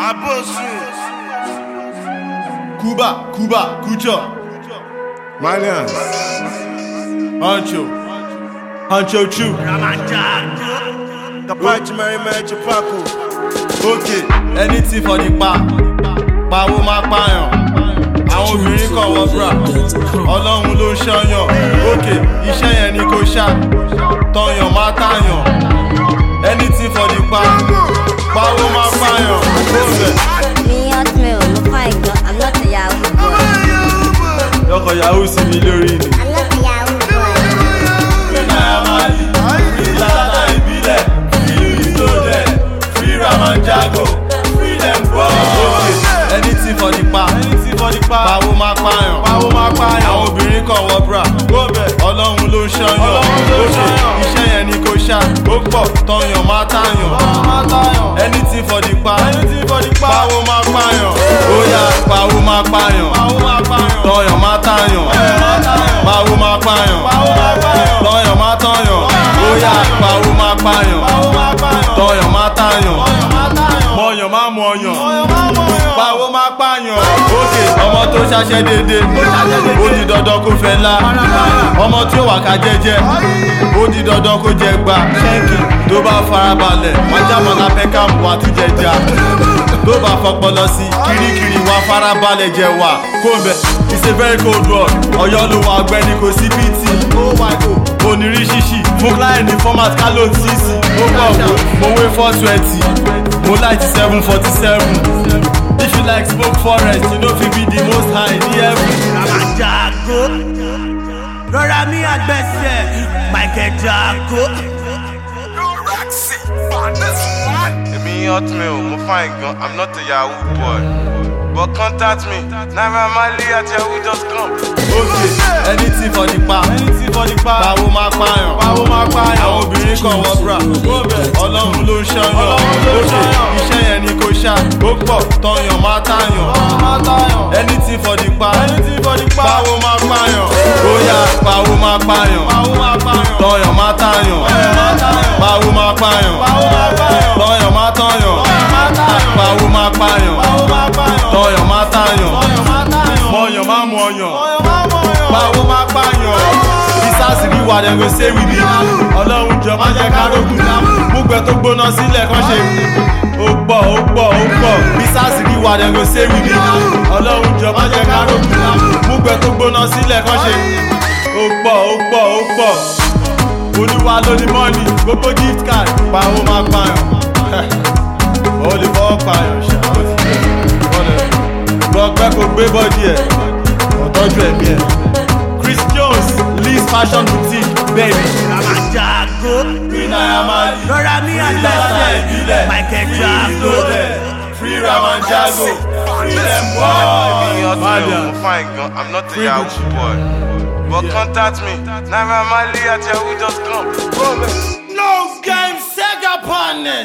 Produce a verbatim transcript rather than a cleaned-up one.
Abosu. Cuba, Cuba, Kucho. Malians. Hancho. Hancho Chu. Kapachi Mary Mary Chupaku. Okay, anything for the pa. Pàwo máa pààyàn. Àwọn obìnrin kọ̀ wọ bra. Ọlọ́run ló ń ṣọ́yàn. Okay, iṣẹ́ yẹn ni kò ṣá. Tọyàn máa tàyàn. Anything for the pa. Pàwo máa pààyàn. Me hotmail, mo fine gan, I'm not a Yahoo boy. Lọ́kọ̀ Yahoo sí mi lórí ni. I'm not a Yahoo boy. Náírà Mali, free Tata ìbílẹ̀, free Ìsọdẹ̀, free Ramanjago, free dem boy. Anything for the pa, anything for the pa. Pàwo máa pààyàn, pàwo máa pààyàn. Àwọn obìnrin kọ̀ wọ bra, Ọlọ́run ló ń ṣọ́yàn. Iṣẹ́ yẹn ni kò ṣá, ó pọ̀, tọyàn máa tàyàn. Anything for the pa, anything for the pa. Pàwo máa pààyàn, ó yá pàwo máa pààyàn. Tọyàn máa tàyàn, pàwo máa pààyàn. Tọyàn máa tọyàn, ó yá pàwo máa pààyàn. Tọyàn máa tàyàn, mọ̀yàn máa mọ̀yàn. Pàwo máa pààyàn. Ókè, ọmọ tó ṣaṣẹ́ dédé, ó di dandan kó fẹ́ lá. Ọmọ tí ó wà ká jẹ́jẹ́, ó di dandan kó jẹ gbà. Tó bá farabalẹ̀, májàmọ́lá pẹ́kàm wà tún jẹjà. Tó bá fọpọlọ sí, kirikiri wà farabalẹ̀ jẹ wà. Kóńbẹ̀, it's a very cold world. Ọ̀yọ́ ló wà ọgbẹ́ni kò sí P T. Onírí ṣíṣì, fún client ní format kálò tíìsì. Ó pọ̀ bò, mo wé four twenty, mo light seven forty seven. If you like smoke forest, you know fit be the most high in heaven. Ramanjago, rọra mi àgbẹ̀sẹ̀, Michael Jago. Me hotmail, mo fine gan, I'm not a Yahoo boy. But contact me, Naira Mali at yahoo dot com. Okay, anything for the pa, anything for the pa. Pàwo máa pààyàn, pàwo máa pààyàn. Àwọn obìnrin kọ̀ wọ bra, Ọlọ́run ló ń ṣọ́yàn. Iṣẹ́ yẹn ni kò ṣá, ó pọ̀, tọyàn máa tàyàn. Anything for the pa, anything for the pa. Pàwo máa pààyàn, ó yá pàwo máa pààyàn. Tọyàn máa tàyàn, pàwo máa pààyàn. Tọyàn máa tọyàn, pàwo máa pààyàn. Tọyàn máa tàyàn, mọ̀yàn máa mọ̀yàn. Pàwo máa pààyàn. Ìsásìrí wà dem go say we be. Ọlọ́run jọ má jẹ́ ká rógùn. Múgbẹ́ tó gbóná sílẹ̀ kán ṣe. Ó pọ̀, ó pọ̀, ó pọ̀. Ìsásìrí wà dem go say we be. Ọlọ́run jọ má jẹ́ ká rógùn. Múgbẹ́ tó gbóná sílẹ̀ kán ṣe. Ó pọ̀, ó pọ̀, ó pọ̀. Olúwa ló ní mọ́ọ̀nì, gbogbo gift card. Pàwo máa pààyàn. Ó lè fọwọ́ pààyàn ṣá. Gbọ́pẹ́ kò gbé bọ́dí ẹ̀, ọ̀tọ́jú ẹ̀mí ẹ̀. Chris Jones, Lee's Fashion Boutique, baby. Ramanjago, Naira Mali, rọra mi àgbẹ̀sẹ̀, Michael Jago. Free Ramanjago, free them Me boy. hotmail, mo fine gan, I'm not a Yahoo boy. But contact me, Naira Mali at yahoo dot com. No game, Sega partners.